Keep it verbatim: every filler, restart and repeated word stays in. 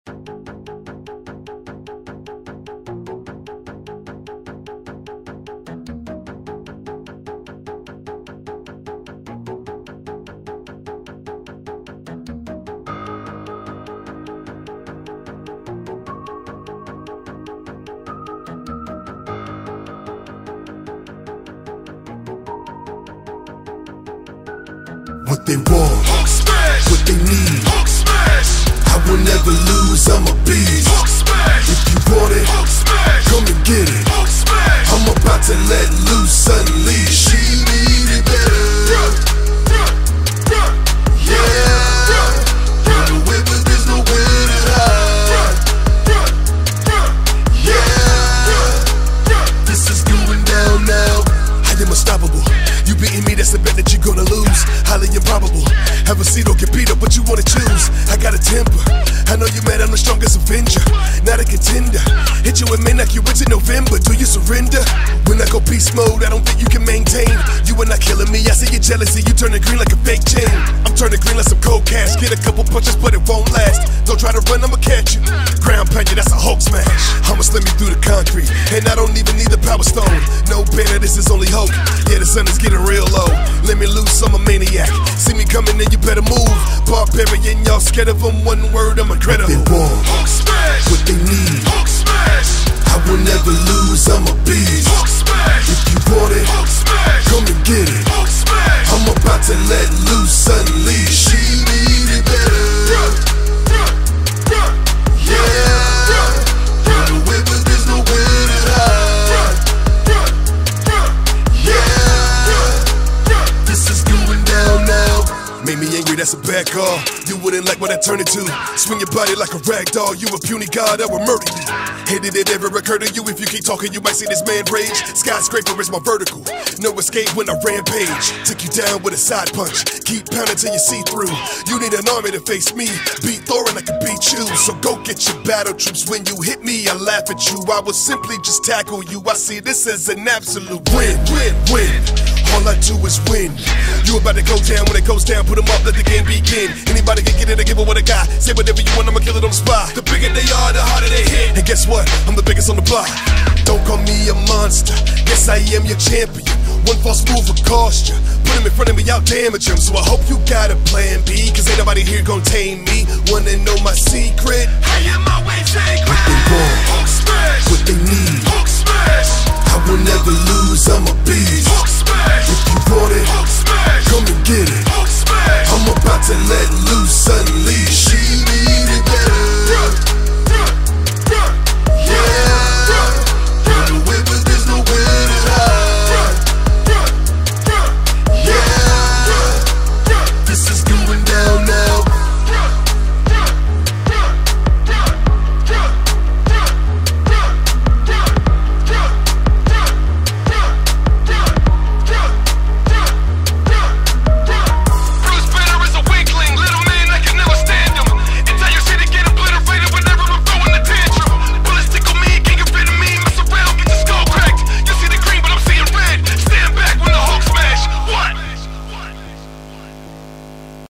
What they want, Hulk smash. what they need, Hulk smash. I will never lose, I'm a beast. Hulk smash. If you want it, Hulk smash. come and get it. Hulk smash. I'm about to let loose, unleash. She need it better. Run, run, run. Yeah, run away, but there's nowhere to hide. Run, run, run. Yeah, this is going down now. I am unstoppable. You beating me, that's a bet that you're gonna lose. Highly improbable. Have a seat or get beat up, but you wanna choose. I got a temper. I know you mad, I'm the strongest avenger. Not a contender. Hit you and may knock you into November. Do you surrender? When I go beast mode, I don't think you can maintain. You are not killing me, I see your jealousy. You turning green like a fake chain. I'm turning green like some cold cash. Get a couple punches, but it won't last. Don't try to run, I'ma catch you. Ground pound you, that's a Hulk smash. I'ma slam you through the concrete. And I don't even need the power stone. No banner, this is only hope. Yeah, the sun is getting real low. Let me loose, I'm a maniac. See me coming, then you better move. Barbarian, y'all scared of them. One word, I'm incredible. What they want, Hulk smash. what they need, Hulk smash. I will never lose, I'm a beast. Hulk smash. If you want it, Hulk smash. come and get it. Hulk smash. I'm about to let loose, unleash. She need it better. Run, run, run. Yeah, run away, but there's nowhere to hide. Run, run, run. Yeah, this is going down now. Made me angry, that's a bad call. You wouldn't like what I turn into. Swing your body like a rag doll. You a puny god, I will murder you. Hey, did it ever occur to you? If you keep talking, you might see this man rage. Skyscraper is my vertical. No escape when I rampage. Took you down with a side punch. Keep pounding till you see through. You need an army to face me. Beat Thor and I can beat you. So go get your battle troops. When you hit me, I laugh at you. I will simply just tackle you. I see this as an absolute win, win, win. All I do is win. You about to go down. When it goes down, put them up, let the game begin. Anybody can get it, I give it what I got. Say whatever you want, I'ma kill it on the spot. The bigger they are, the harder they hit. And guess what? I'm the biggest on the block. Don't call me a monster. Yes, I am your champion. One false move will cost you. Put him in front of me, I'll damage him. So I hope you got a plan B, cause ain't nobody here gon' tame me. Wanna know my secret?